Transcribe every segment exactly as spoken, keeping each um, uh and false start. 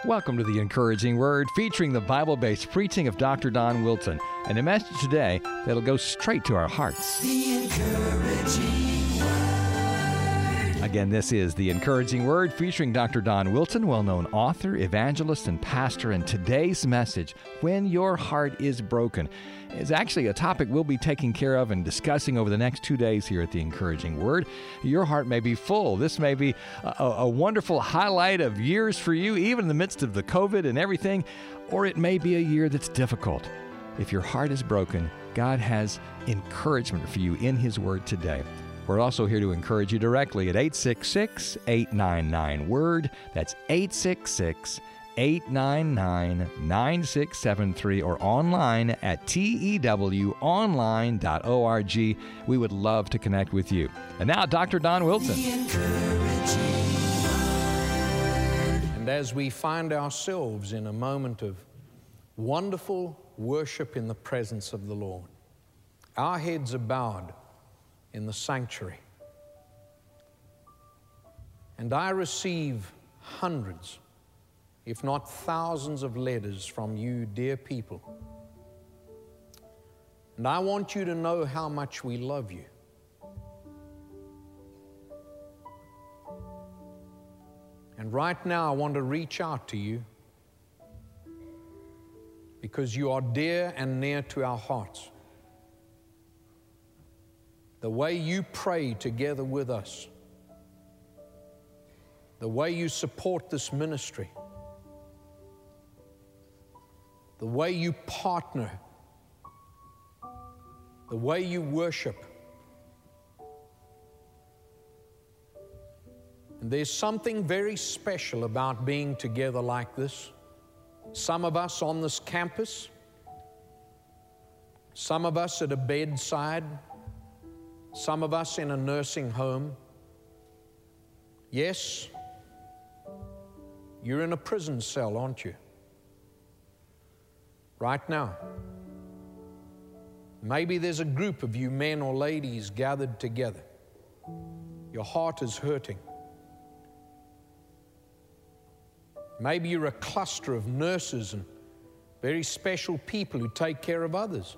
Welcome to The Encouraging Word, featuring the Bible-based preaching of Doctor Don Wilson, and a message today that'll go straight to our hearts. The Encouraging Word. Again, this is The Encouraging Word, featuring Doctor Don Wilson, well-known author, evangelist, and pastor, and today's message, When Your Heart is Broken, is actually a topic we'll be taking care of and discussing over the next two days here at The Encouraging Word. Your heart may be full. This may be a, a wonderful highlight of years for you, even in the midst of the COVID and everything, or it may be a year that's difficult. If your heart is broken, God has encouragement for you in His Word today. We're also here to encourage you directly at eight six six, eight nine nine, WORD. That's eight six six, eight nine nine, nine six seven three or online at tew online dot org. We would love to connect with you. And now, Doctor Don Wilson. The Encouraging Word. And as we find ourselves in a moment of wonderful worship in the presence of the Lord, our heads are bowed in the sanctuary, and I receive hundreds, if not thousands of letters from you, dear people. And I want you to know how much we love you. And right now I want to reach out to you because you are dear and near to our hearts. The way you pray together with us, the way you support this ministry, the way you partner, the way you worship. And there's something very special about being together like this. Some of us on this campus, some of us at a bedside, some of us in a nursing home. Yes, you're in a prison cell, aren't you? Right now. Maybe there's a group of you men or ladies gathered together. Your heart is hurting. Maybe you're a cluster of nurses and very special people who take care of others.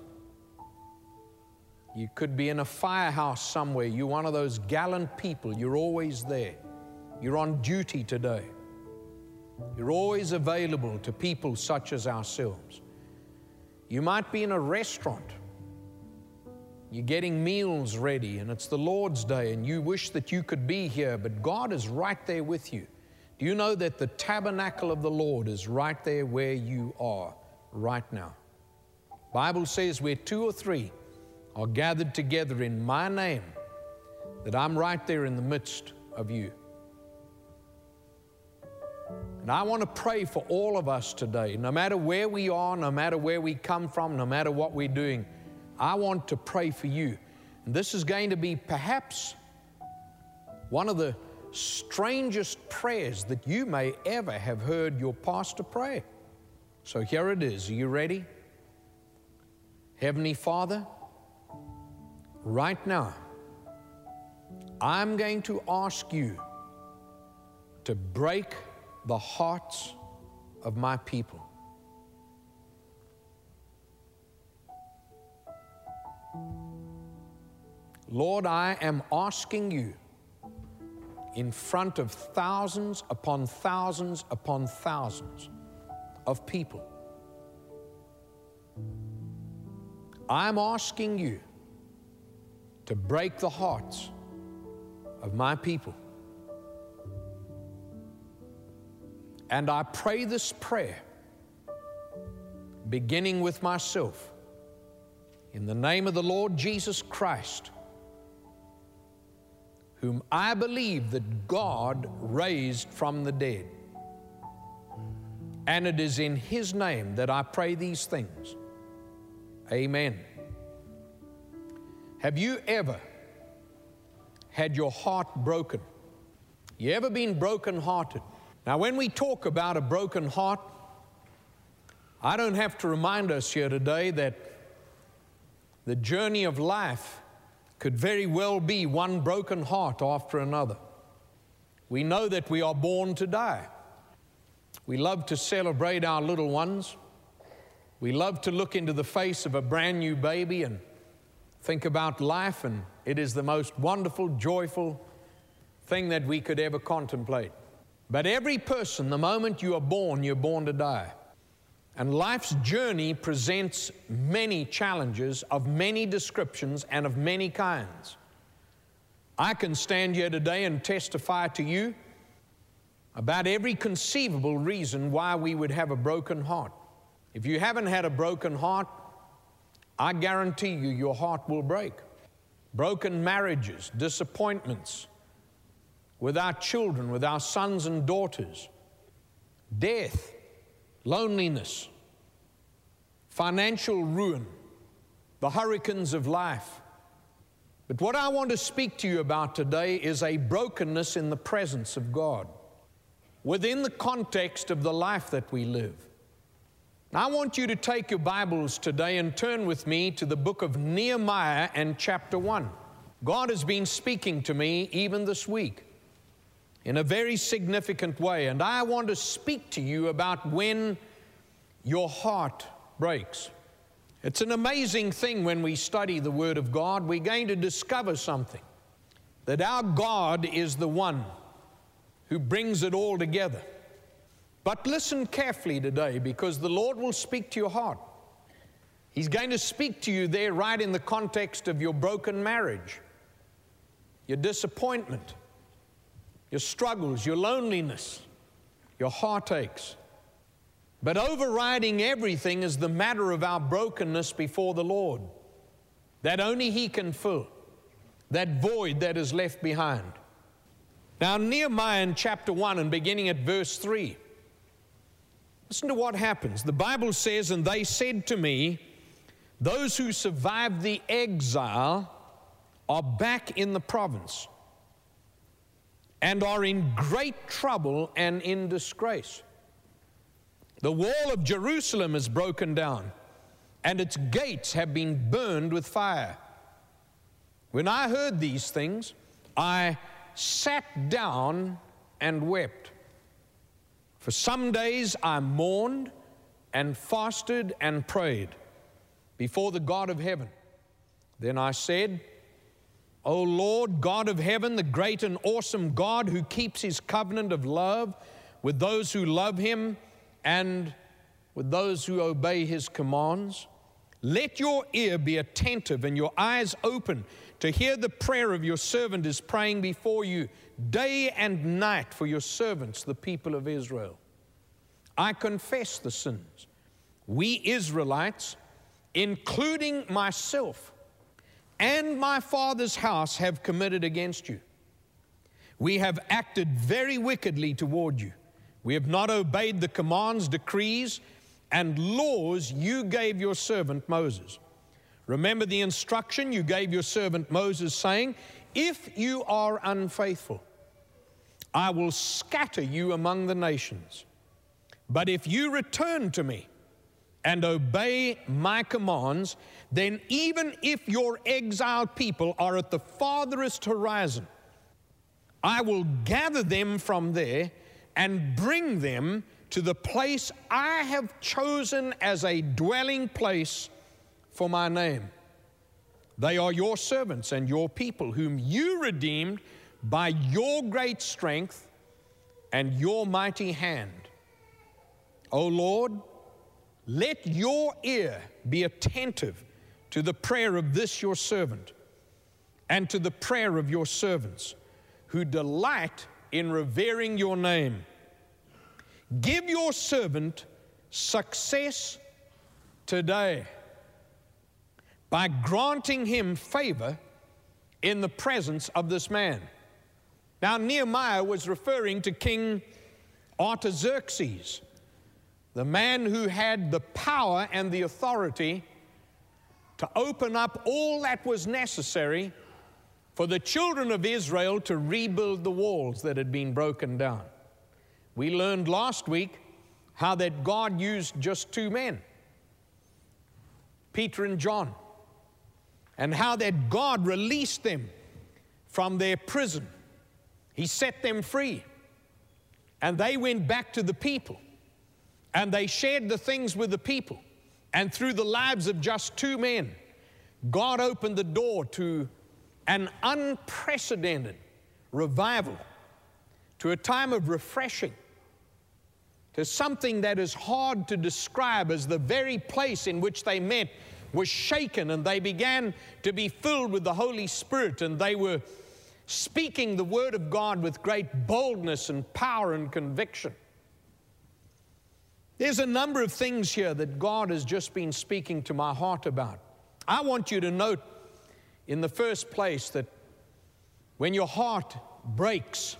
You could be in a firehouse somewhere. You're one of those gallant people. You're always there. You're on duty today. You're always available to people such as ourselves. You might be in a restaurant. You're getting meals ready, and it's the Lord's Day, and you wish that you could be here, but God is right there with you. Do you know that the tabernacle of the Lord is right there where you are right now? The Bible says where two or three are gathered together in my name, that I'm right there in the midst of you. And I want to pray for all of us today, no matter where we are, no matter where we come from, no matter what we're doing. I want to pray for you. And this is going to be perhaps one of the strangest prayers that you may ever have heard your pastor pray. So here it is. Are you ready? Heavenly Father, right now, I'm going to ask you to break the hearts of my people. Lord, I am asking you in front of thousands upon thousands upon thousands of people. I'm asking you to break the hearts of my people. And I pray this prayer, beginning with myself, in the name of the Lord Jesus Christ, whom I believe that God raised from the dead. And it is in His name that I pray these things. Amen. Have you ever had your heart broken? You ever been broken-hearted? Now, when we talk about a broken heart, I don't have to remind us here today that the journey of life could very well be one broken heart after another. We know that we are born to die. We love to celebrate our little ones. We love to look into the face of a brand new baby and think about life, and it is the most wonderful, joyful thing that we could ever contemplate. But every person, the moment you are born, you're born to die. And life's journey presents many challenges of many descriptions and of many kinds. I can stand here today and testify to you about every conceivable reason why we would have a broken heart. If you haven't had a broken heart, I guarantee you your heart will break. Broken marriages, disappointments with our children, with our sons and daughters, death, loneliness, financial ruin, the hurricanes of life. But what I want to speak to you about today is a brokenness in the presence of God, within the context of the life that we live. Now, I want you to take your Bibles today and turn with me to the book of Nehemiah and chapter one. God has been speaking to me even this week in a very significant way, and I want to speak to you about when your heart breaks. It's an amazing thing when we study the Word of God. We're going to discover something, that our God is the one who brings it all together. But listen carefully today, because the Lord will speak to your heart. He's going to speak to you there right in the context of your broken marriage, your disappointment, your struggles, your loneliness, your heartaches. But overriding everything is the matter of our brokenness before the Lord, that only He can fill, that void that is left behind. Now, Nehemiah in chapter one and beginning at verse three, listen to what happens. The Bible says, "And they said to me, those who survived the exile are back in the province and are in great trouble and in disgrace. The wall of Jerusalem is broken down, and its gates have been burned with fire." When I heard these things, I sat down and wept. For some days I mourned and fasted and prayed before the God of heaven. Then I said, "O Lord, God of heaven, the great and awesome God who keeps His covenant of love with those who love Him and with those who obey His commands, let your ear be attentive and your eyes open to hear the prayer of your servant is praying before you day and night for your servants, the people of Israel. I confess the sins we Israelites, including myself and my father's house, have committed against you. We have acted very wickedly toward you. We have not obeyed the commands, decrees, and laws you gave your servant Moses. Remember the instruction you gave your servant Moses, saying, if you are unfaithful, I will scatter you among the nations. But if you return to me and obey my commands, then even if your exiled people are at the farthest horizon, I will gather them from there and bring them to the place I have chosen as a dwelling place for my name. They are your servants and your people, whom you redeemed by your great strength and your mighty hand. O Lord, let your ear be attentive to the prayer of this your servant and to the prayer of your servants who delight in revering your name. Give your servant success today by granting him favor in the presence of this man. Now, Nehemiah was referring to King Artaxerxes, the man who had the power and the authority to open up all that was necessary for the children of Israel to rebuild the walls that had been broken down. We learned last week how that God used just two men, Peter and John, and how that God released them from their prison. He set them free, and they went back to the people, and they shared the things with the people. And through the lives of just two men, God opened the door to an unprecedented revival, to a time of refreshing, to something that is hard to describe, as the very place in which they met was shaken, and they began to be filled with the Holy Spirit, and they were speaking the Word of God with great boldness and power and conviction. There's a number of things here that God has just been speaking to my heart about. I want you to note in the first place that when your heart breaks,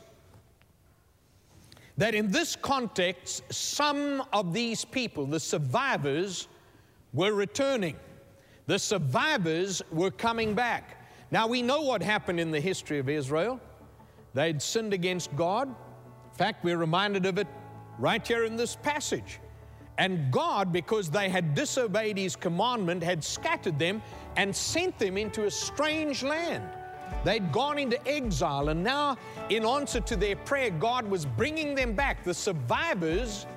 that in this context, some of these people, the survivors, were returning. The survivors were coming back. Now, we know what happened in the history of Israel. They'd sinned against God. In fact, we're reminded of it right here in this passage. And God, because they had disobeyed His commandment, had scattered them and sent them into a strange land. They'd gone into exile, and now, in answer to their prayer, God was bringing them back. The survivors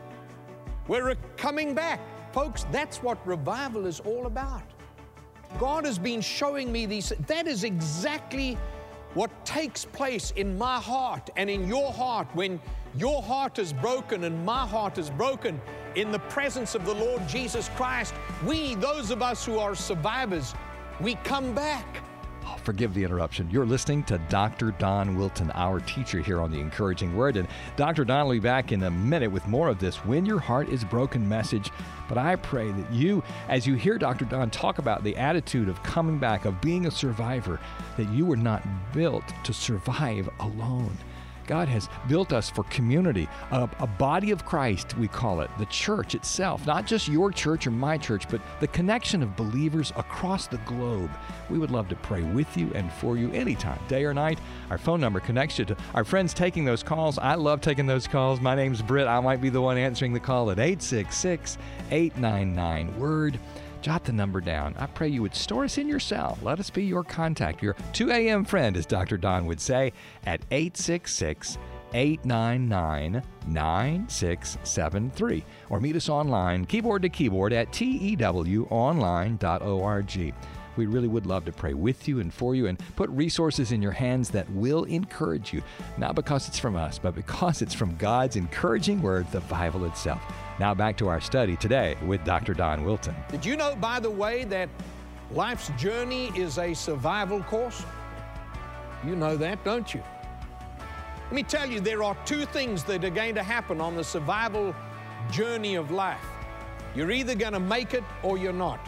were coming back. Folks, that's what revival is all about. God has been showing me these. That is exactly what takes place in my heart and in your heart when your heart is broken and my heart is broken in the presence of the Lord Jesus Christ. We, those of us who are survivors, we come back. Oh, forgive the interruption. You're listening to Doctor Don Wilton, our teacher here on The Encouraging Word. And Doctor Don will be back in a minute with more of this When Your Heart is Broken message. But I pray that you, as you hear Doctor Don talk about the attitude of coming back, of being a survivor, that you were not built to survive alone. God has built us for community, a, a body of Christ, we call it, the church itself, not just your church or my church, but the connection of believers across the globe. We would love to pray with you and for you anytime, day or night. Our phone number connects you to our friends taking those calls. I love taking those calls. My name's Britt. I might be the one answering the call at eight six six, eight nine nine, WORD. Jot the number down. I pray you would store us in your cell. Let us be your contact, your two a.m. friend, as Doctor Don would say, at eight six six, eight nine nine, nine six seven three. Or meet us online, keyboard to keyboard, at tew online dot org. We really would love to pray with you and for you and put resources in your hands that will encourage you, not because it's from us, but because it's from God's encouraging Word, the Bible itself. Now back to our study today with Doctor Don Wilton. Did you know, by the way, that life's journey is a survival course? You know that, don't you? Let me tell you, there are two things that are going to happen on the survival journey of life. You're either going to make it or you're not.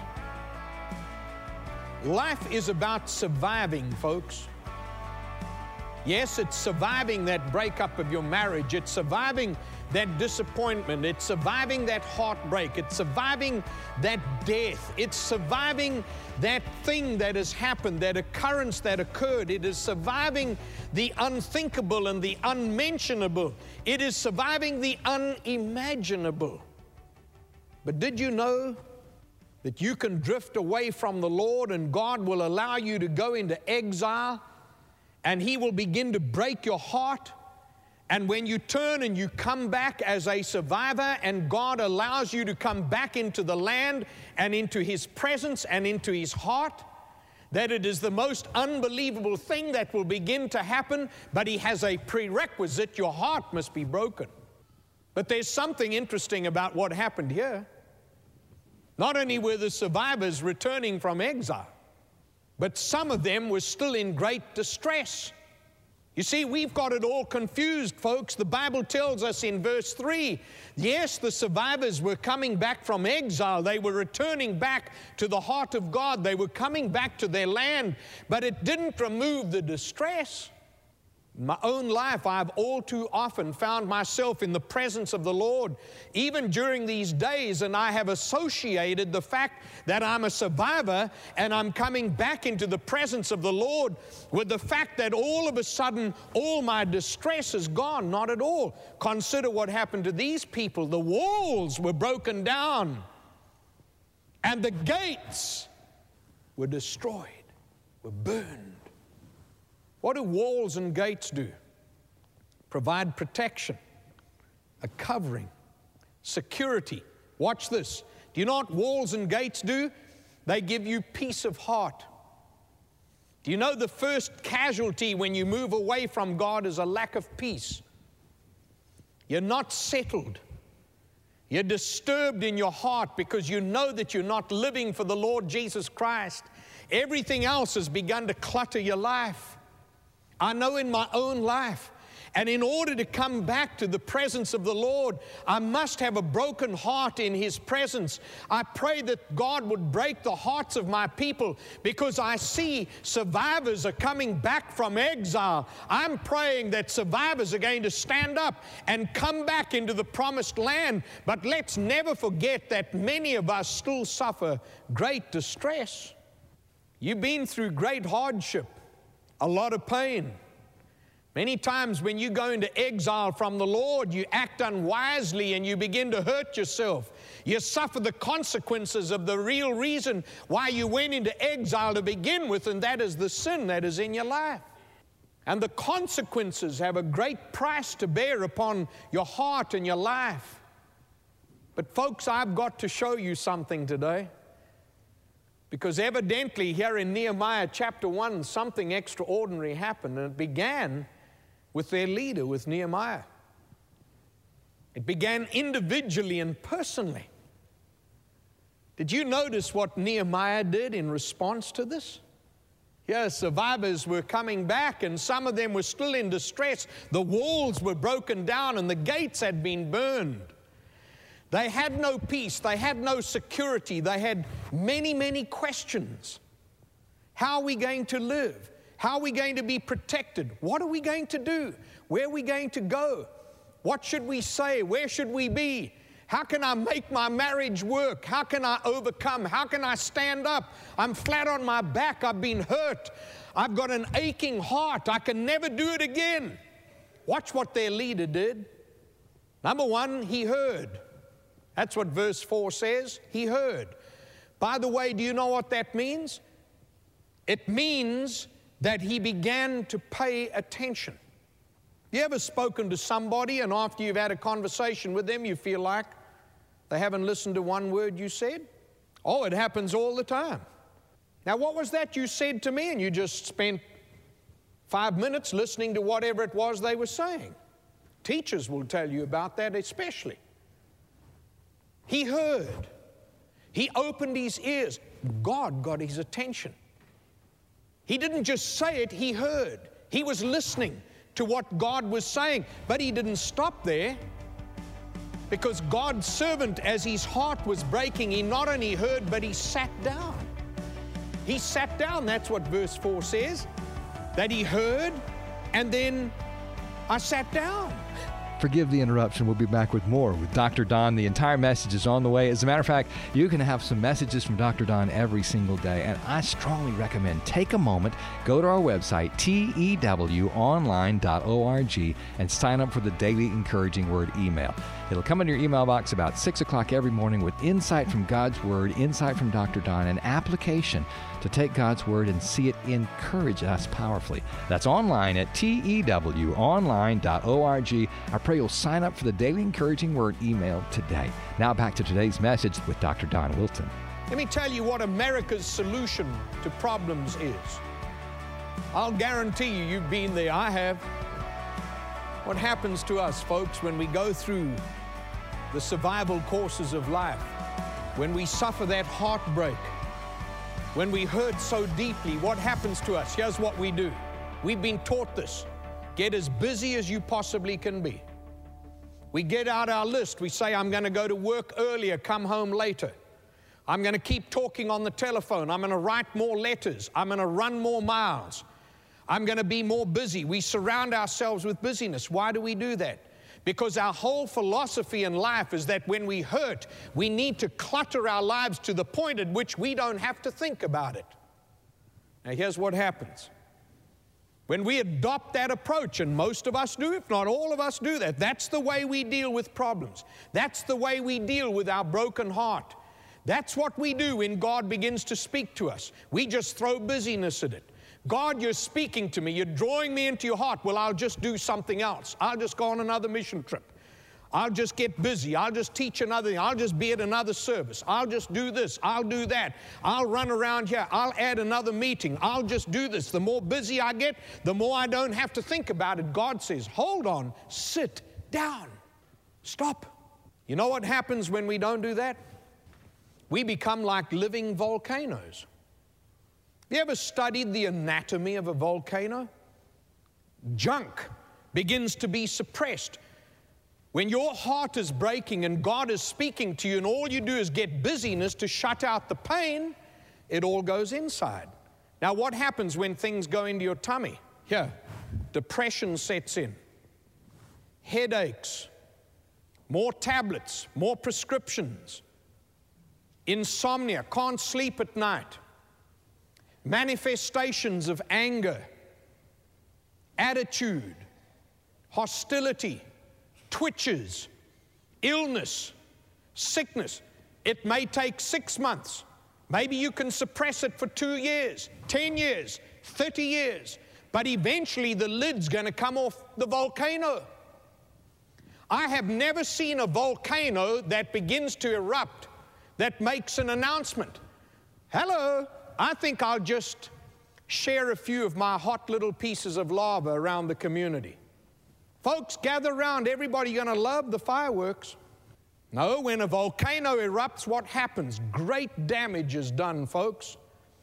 Life is about surviving, folks. Yes, it's surviving that breakup of your marriage. It's surviving that disappointment. It's surviving that heartbreak. It's surviving that death. It's surviving that thing that has happened, that occurrence that occurred. It is surviving the unthinkable and the unmentionable. It is surviving the unimaginable. But did you know that you can drift away from the Lord and God will allow you to go into exile and He will begin to break your heart? And when you turn and you come back as a survivor and God allows you to come back into the land and into His presence and into His heart, that it is the most unbelievable thing that will begin to happen, but He has a prerequisite. Your heart must be broken. But there's something interesting about what happened here. Not only were the survivors returning from exile, but some of them were still in great distress. You see, we've got it all confused, folks. The Bible tells us in verse three, yes, the survivors were coming back from exile. They were returning back to the heart of God. They were coming back to their land, but it didn't remove the distress. In my own life, I've all too often found myself in the presence of the Lord, even during these days, and I have associated the fact that I'm a survivor and I'm coming back into the presence of the Lord with the fact that all of a sudden all my distress is gone. Not at all. Consider what happened to these people. The walls were broken down and the gates were destroyed, were burned. What do walls and gates do? Provide protection, a covering, security. Watch this. Do you know what walls and gates do? They give you peace of heart. Do you know the first casualty when you move away from God is a lack of peace? You're not settled. You're disturbed in your heart because you know that you're not living for the Lord Jesus Christ. Everything else has begun to clutter your life. I know in my own life. And in order to come back to the presence of the Lord, I must have a broken heart in His presence. I pray that God would break the hearts of my people, because I see survivors are coming back from exile. I'm praying that survivors are going to stand up and come back into the promised land. But let's never forget that many of us still suffer great distress. You've been through great hardship, a lot of pain. Many times when you go into exile from the Lord, you act unwisely and you begin to hurt yourself. You suffer the consequences of the real reason why you went into exile to begin with, and that is the sin that is in your life. And the consequences have a great price to bear upon your heart and your life. But folks, I've got to show you something today, because evidently here in Nehemiah chapter one, something extraordinary happened, and it began with their leader, with Nehemiah. It began individually and personally. Did you notice what Nehemiah did in response to this? Yes, survivors were coming back, and some of them were still in distress. The walls were broken down and the gates had been burned. They had no peace. They had no security. They had many, many questions. How are we going to live? How are we going to be protected? What are we going to do? Where are we going to go? What should we say? Where should we be? How can I make my marriage work? How can I overcome? How can I stand up? I'm flat on my back. I've been hurt. I've got an aching heart. I can never do it again. Watch what their leader did. Number one, he heard. That's what verse four says. He heard. By the way, do you know what that means? It means that he began to pay attention. You ever spoken to somebody and after you've had a conversation with them, you feel like they haven't listened to one word you said? Oh, it happens all the time. Now, what was that you said to me? And you just spent five minutes listening to whatever it was they were saying. Teachers will tell you about that especially. He heard. He opened his ears. God got his attention. He didn't just say it, he heard. He was listening to what God was saying. But he didn't stop there, because God's servant, as his heart was breaking, he not only heard, but he sat down. He sat down. That's what verse four says, that he heard, and then I sat down. Forgive the interruption. We'll be back with more with Doctor Don. The entire message is on the way. As a matter of fact, you can have some messages from Doctor Don every single day, and I strongly recommend take a moment, go to our website, T E W online dot org, and sign up for the Daily Encouraging Word email. It'll come in your email box about six o'clock every morning with insight from God's Word, insight from Doctor Don, and application to take God's Word and see it encourage us powerfully. That's online at T E W online dot org. I pray you'll sign up for the Daily Encouraging Word email today. Now back to today's message with Doctor Don Wilson. Let me tell you what America's solution to problems is. I'll guarantee you, you've been there, I have. What happens to us, folks, when we go through the survival courses of life, when we suffer that heartbreak, when we hurt so deeply, what happens to us? Here's what we do. We've been taught this. Get as busy as you possibly can be. We get out our list. We say, I'm going to go to work earlier, come home later. I'm going to keep talking on the telephone. I'm going to write more letters. I'm going to run more miles. I'm going to be more busy. We surround ourselves with busyness. Why do we do that? Because our whole philosophy in life is that when we hurt, we need to clutter our lives to the point at which we don't have to think about it. Now, here's what happens. When we adopt that approach, and most of us do, if not all of us do that, that's the way we deal with problems. That's the way we deal with our broken heart. That's what we do when God begins to speak to us. We just throw busyness at it. God, you're speaking to me. You're drawing me into your heart. Well, I'll just do something else. I'll just go on another mission trip. I'll just get busy. I'll just teach another thing. I'll just be at another service. I'll just do this. I'll do that. I'll run around here. I'll add another meeting. I'll just do this. The more busy I get, the more I don't have to think about it. God says, hold on, sit down, stop. You know what happens when we don't do that? We become like living volcanoes. Have you ever studied the anatomy of a volcano? Junk begins to be suppressed. When your heart is breaking and God is speaking to you and all you do is get busyness to shut out the pain, it all goes inside. Now what happens when things go into your tummy? Here, depression sets in, headaches, more tablets, more prescriptions, insomnia, can't sleep at night, manifestations of anger, attitude, hostility, twitches, illness, sickness. It may take six months. Maybe you can suppress it for two years, ten years, thirty years, but eventually the lid's going to come off the volcano. I have never seen a volcano that begins to erupt that makes an announcement. Hello, I think I'll just share a few of my hot little pieces of lava around the community. Folks, gather around. Everybody going to love the fireworks. No, when a volcano erupts, what happens? Great damage is done, folks.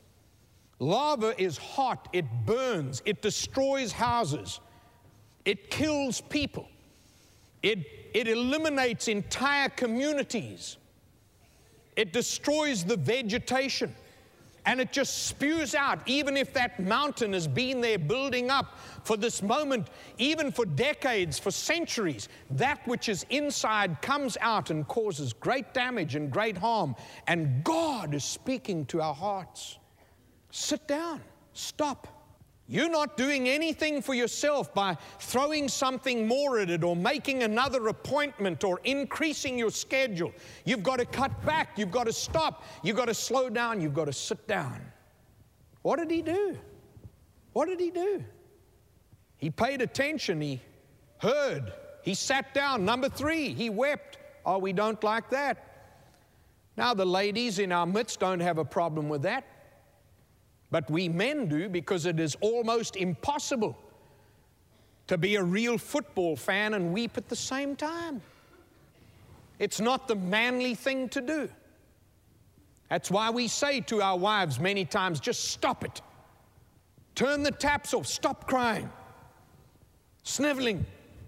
Lava is hot. It burns. It destroys houses. It kills people. It, it eliminates entire communities. It destroys the vegetation. And it just spews out, even if that mountain has been there building up for this moment, even for decades, for centuries, that which is inside comes out and causes great damage and great harm. And God is speaking to our hearts. Sit down, stop. You're not doing anything for yourself by throwing something more at it or making another appointment or increasing your schedule. You've got to cut back. You've got to stop. You've got to slow down. You've got to sit down. What did he do? What did he do? He paid attention. He heard. He sat down. Number three, he wept. Oh, we don't like that. Now, the ladies in our midst don't have a problem with that. But we men do, because it is almost impossible to be a real football fan and weep at the same time. It's not the manly thing to do. That's why we say to our wives many times, just stop it. Turn the taps off. Stop crying. Sniveling.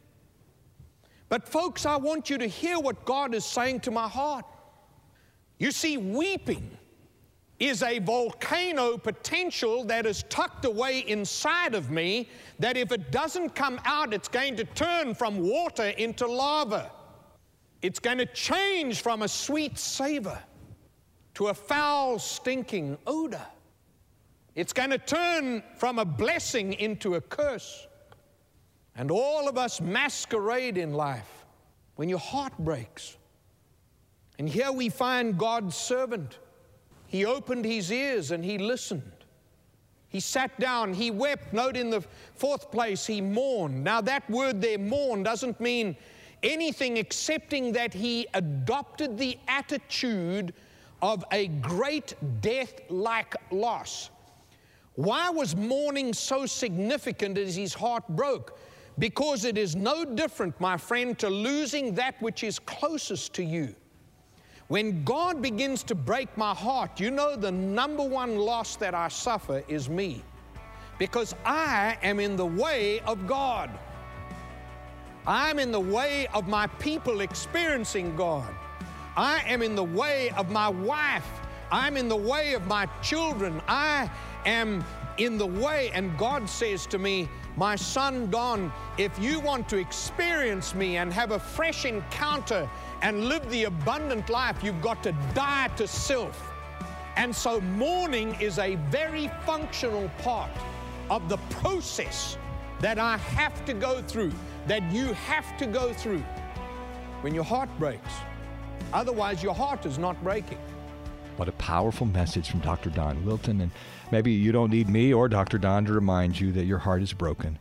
But folks, I want you to hear what God is saying to my heart. You see, weeping is a volcano potential that is tucked away inside of me, that if it doesn't come out, it's going to turn from water into lava. It's going to change from a sweet savor to a foul, stinking odor. It's going to turn from a blessing into a curse. And all of us masquerade in life when your heart breaks. And here we find God's servant. He opened his ears and he listened. He sat down, he wept. Note in the fourth place, he mourned. Now that word there, mourn, doesn't mean anything excepting that he adopted the attitude of a great death-like loss. Why was mourning so significant as his heart broke? Because it is no different, my friend, to losing that which is closest to you. When God begins to break my heart, you know the number one loss that I suffer is me. Because I am in the way of God. I'm in the way of my people experiencing God. I am in the way of my wife. I'm in the way of my children. I am in the way, and God says to me, my son Don, if you want to experience me and have a fresh encounter and live the abundant life, you've got to die to self. And so mourning is a very functional part of the process that I have to go through, that you have to go through when your heart breaks. Otherwise, your heart is not breaking. What a powerful message from Doctor Don Wilton. And maybe you don't need me or Doctor Don to remind you that your heart is broken.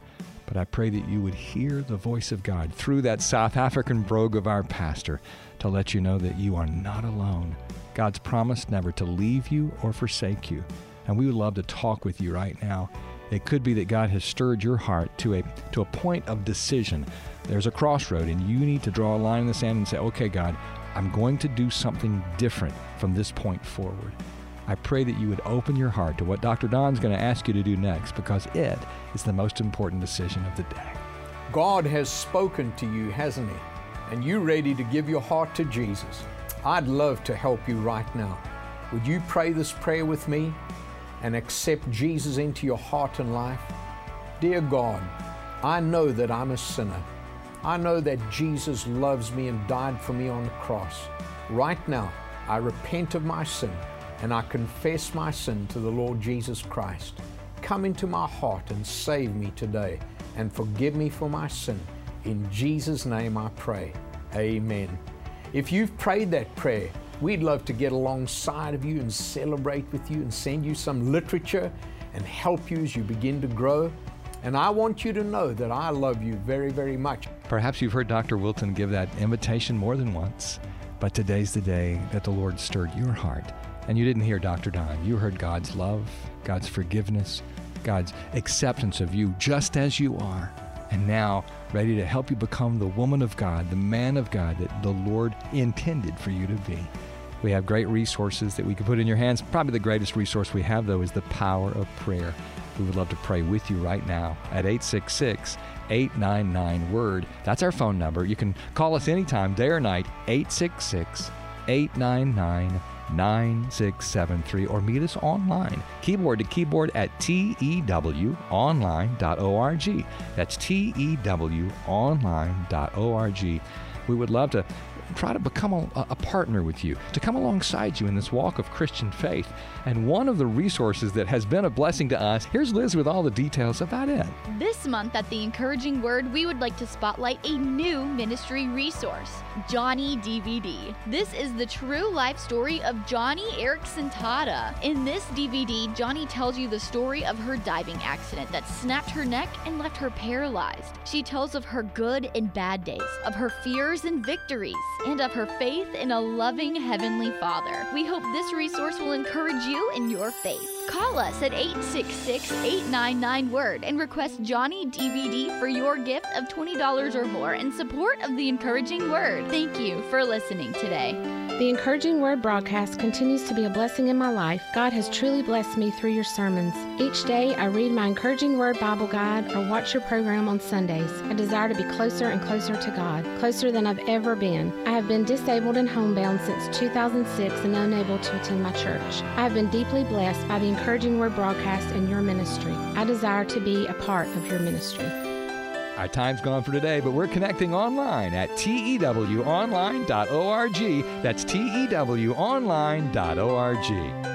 But I pray that you would hear the voice of God through that South African brogue of our pastor to let you know that you are not alone. God's promised never to leave you or forsake you. And we would love to talk with you right now. It could be that God has stirred your heart to a to a point of decision. There's a crossroad, and you need to draw a line in the sand and say, okay, God, I'm going to do something different from this point forward. I pray that you would open your heart to what Doctor Don's going to ask you to do next, because it is the most important decision of the day. God has spoken to you, hasn't He? And you ready to give your heart to Jesus? I'd love to help you right now. Would you pray this prayer with me and accept Jesus into your heart and life? Dear God, I know that I'm a sinner. I know that Jesus loves me and died for me on the cross. Right now, I repent of my sin and I confess my sin to the Lord Jesus Christ. Come into my heart and save me today and forgive me for my sin. In Jesus' name I pray. Amen. If you've prayed that prayer, we'd love to get alongside of you and celebrate with you and send you some literature and help you as you begin to grow. And I want you to know that I love you very, very much. Perhaps you've heard Doctor Wilton give that invitation more than once, but today's the day that the Lord stirred your heart. And you didn't hear Doctor Don. You heard God's love, God's forgiveness, God's acceptance of you just as you are. And now, ready to help you become the woman of God, the man of God that the Lord intended for you to be. We have great resources that we can put in your hands. Probably the greatest resource we have, though, is the power of prayer. We would love to pray with you right now at eight six six, eight nine nine, WORD. That's our phone number. You can call us anytime, day or night, eight six six, eight nine nine, nine six seven three, or meet us online, keyboard to keyboard at T E W online dot org. That's T E W online dot org. We would love to try to become a, a partner with you, to come alongside you in this walk of Christian faith. And one of the resources that has been a blessing to us, here's Liz with all the details about it. This month at The Encouraging Word, we would like to spotlight a new ministry resource, Johnny D V D. This is the true life story of Johnny Erickson Tata. In this D V D, Johnny tells you the story of her diving accident that snapped her neck and left her paralyzed. She tells of her good and bad days, of her fears and victories, and of her faith in a loving Heavenly Father. We hope this resource will encourage you in your faith. Call us at eight six six, eight nine nine, WORD and request Johnny D V D for your gift of twenty dollars or more in support of The Encouraging Word. Thank you for listening today. The Encouraging Word broadcast continues to be a blessing in my life. God has truly blessed me through your sermons. Each day, I read my Encouraging Word Bible guide or watch your program on Sundays. I desire to be closer and closer to God, closer than I've ever been. I have been disabled and homebound since two thousand six and unable to attend my church. I have been deeply blessed by the Encouraging Word broadcast and your ministry. I desire to be a part of your ministry. Our time's gone for today, but we're connecting online at T E W online dot org. That's T E W online dot org.